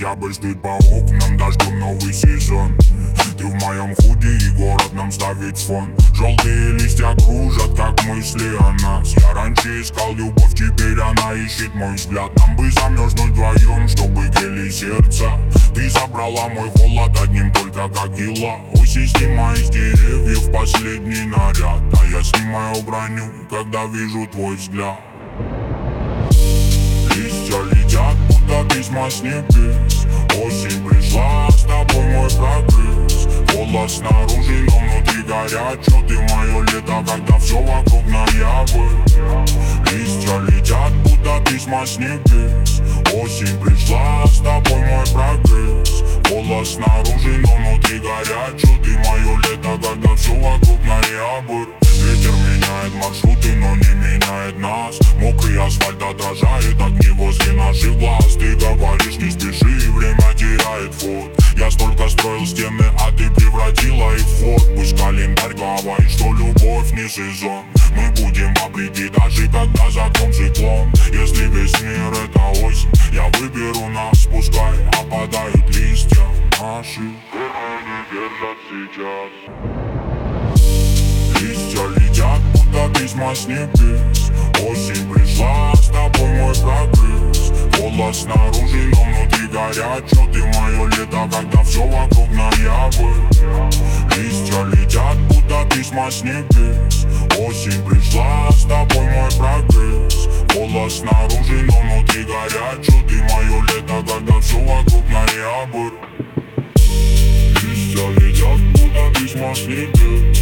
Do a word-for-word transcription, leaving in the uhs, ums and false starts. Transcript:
Октябрь стыд по окнам, дождем новый сезон. Ты в моем худи и город нам ставит фон. Желтые листья кружат, как мысли о нас. Я раньше искал любовь, теперь она ищет мой взгляд. Нам бы замерзнуть вдвоем, чтобы грели сердца. Ты забрала мой холод одним только как дела. Осень снимай из деревьев последний наряд, а я снимаю броню, когда вижу твой взгляд. Листья летят, будто письма с небес. Осень пришла, с тобой мой прогресс. Холод снаружи, но внутри горячо. Ты мое лето, когда все вокруг ноябрь. Листья летят, будто письма с небес. Осень пришла, с тобой мой прогресс. Холод снаружи, но внутри горячо. Ты мое лето, когда все вокруг ноябрь. Ветер меняет маршруты, но не меняет нас. Мокрый асфальт отражает огни возле наших глаз. Ты говоришь, не спеши, время теряет ход. Я столько строил стены, а ты превратила их в форт. Пусть календарь говорит, что любовь не сезон. Мы будем обреки, даже когда за окном циклон. Если весь мир это осень, я выберу нас. Пускай опадают листья, наши корни держат сейчас. Листья летят, будто письма с небес. Осень пришла, с тобой мой прогресс. Холод снаружи, но внутри горячо. Ты мое лето, когда все вокруг ноябрь. Листья летят, будто письма с небес. Осень пришла, с тобой мой прогресс. Холод снаружи, но внутри горячо. Ты мое лето, когда все вокруг ноябрь. Листья летят, будто письма с небес.